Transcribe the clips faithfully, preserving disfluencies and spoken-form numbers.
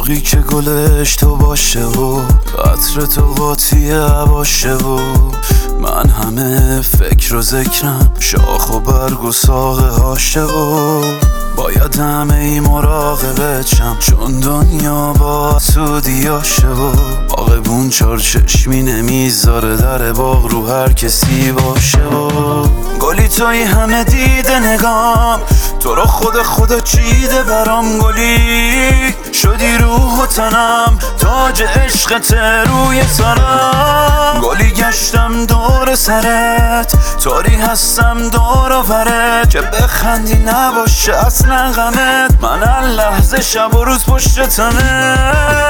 باغی که گلش تو باشه و عطر تو قاطی باشه و من همه فکر و ذکرم شاخ و برگ و ساقه هاشه و باید همه ای مراقبت شم چون دنیا با سودیاشه و باغبون چار چشمی نمیذاره در باغ رو هر کسی باشه و گلی توی همه دیده نگام تو رو خود خود چیده برام گلی شدی روح و تنم تاج عشقت روی سرم گلی گشتم دور سرت طوری هستم دور و برت که بخندی نباشه اصلا غمت من هر لحظه شب و روز پشت تنه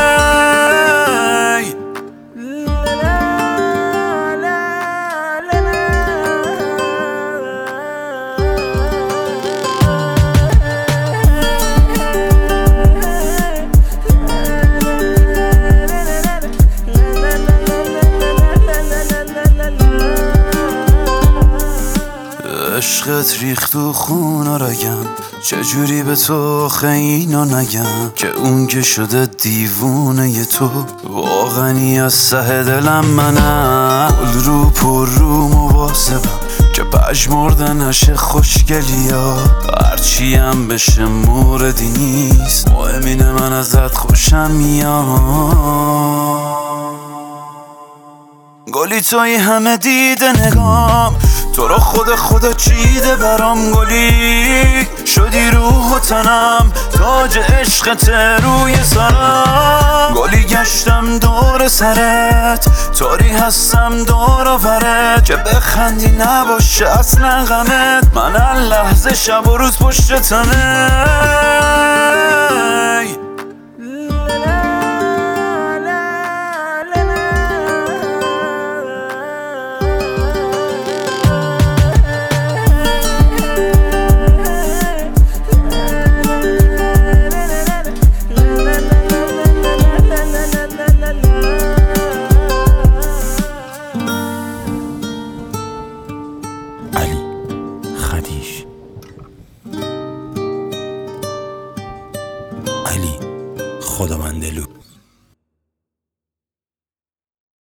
عشقت ریخت و خون رگم چجوری به تو خینا نگم که اون که شده دیوونه ی تو واقعی از سه دلم منم گل رو پر رو مواظبم که پژمرده نشه خوشگلی ها هرچیم بشه موردی نیست مهم اینه من ازت خوشم میاد گلی توی همه دیده نگام تو رو خود خود چیده برام گلی شدی روح و تنم تاج عشقت روی سرم گلی گشتم دور سرت طوری هستم دور و برت که بخندی نباشه اصلا غمت من هر لحظه شب و روز پشت تنه علی خداوندلو